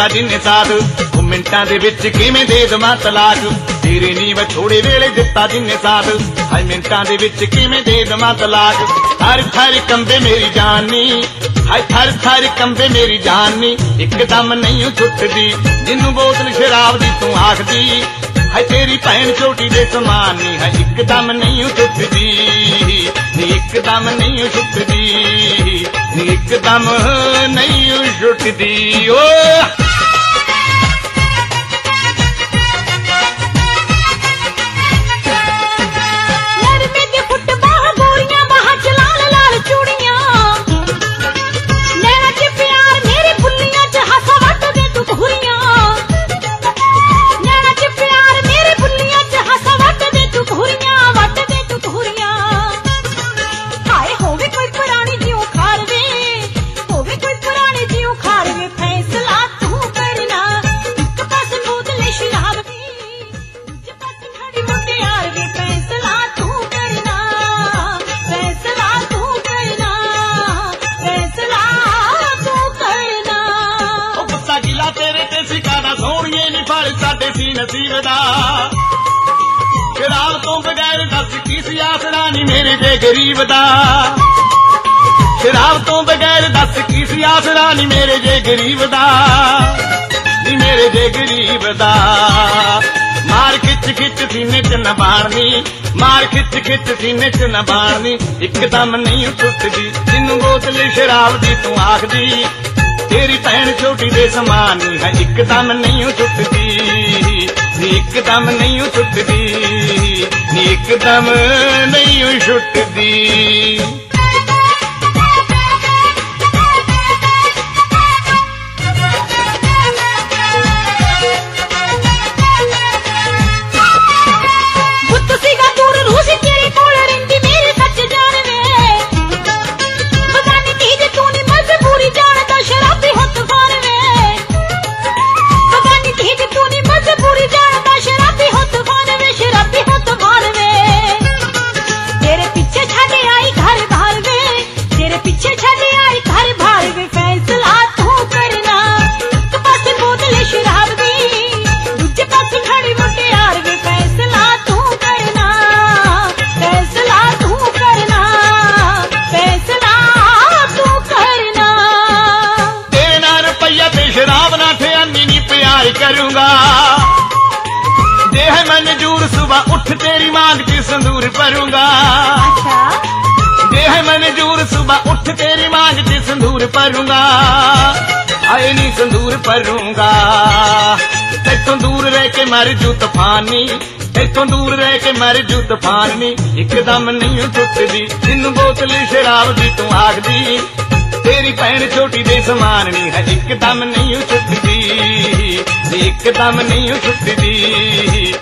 ਦਿੱਤਾ ਜਿੰਨੇ ਸਾਥ ਉਹ ਮਿੰਟਾਂ ਦੇ ਵਿੱਚ ਕਿਵੇਂ ਦੇ ਦਵਾਂ ਤਲਾਕ ਤੇਰੇ ਨੀਵ ਥੋੜੇ ਵੇਲੇ ਦਿੱਤਾ ਜਿੰਨੇ ਸਾਥ ਹਾਏ ਮਿੰਟਾਂ ਦੇ ਵਿੱਚ ਕਿਵੇਂ ਦੇ ਦਵਾਂ ਤਲਾਕ ਥਰ ਥਰ ਕੰਬੇ ਮੇਰੀ ਜਾਨੀ ਹਾਏ ਥਰ ਥਰ ਕੰਬੇ ਮੇਰੀ ਜਾਨੀ ਇੱਕਦਮ ਨਹੀਂ ਛੁੱਟਦੀ ਜਿੰਨੂੰ ਬੋਤਲ ਸ਼ਰਾਬ ਦੀ ਤੂੰ ਆਖਦੀ ਹਾਏ ਤੇਰੀ ਭੈਣ ਛੋਟੀ ਦੇ ਸਮਾਨ ਨੀ ਹੈ ਇੱਕਦਮ ਨਹੀਂ ਛੁੱਟਦੀ ਨੀ ਇੱਕਦਮ ਨਹੀਂ ਛੁੱਟਦੀ ਨੀ ਇੱਕਦਮ ਨਹੀਂ ਛੁੱਟਦੀ ਓ नसीब दा शराब तो बगैर दस की सी आसरा नी मेरे जे गरीब दा शराब तो बगैर दस की सी आसरा नी मेरे जे गरीब दा नी मेरे जे गरीब दा मार खिच खिच सीने च न बाणनी मार खिच खिच सीने च न बाणनी एकदम नहीं छुटदी जिन्नू बोतल शराब दी तू आखदी तेरी भैन छोटी दे समान है एकदम नहीं छुटदी नी एकदम नहीं छुटदी नी एकदम नहीं छुटदी करूंगा दे है मंजूर सुबह उठ तेरी मांग की संदूर भरूंगा दे है मंजूर सुबह उठ तेरी मांग की संदूर भरूंगा आए नी संदूर भरूंगा तेथों दूर रह के मर जू तूफानी तेथों दूर रह के मर जू तूफानी एकदम नहीं छुटदी जिन्नू बोतल शराब दी तू आखदी तेरी भैन छोटी दे समान नी है एकदम नहीं छुटदी एकदम नहीं छुटदी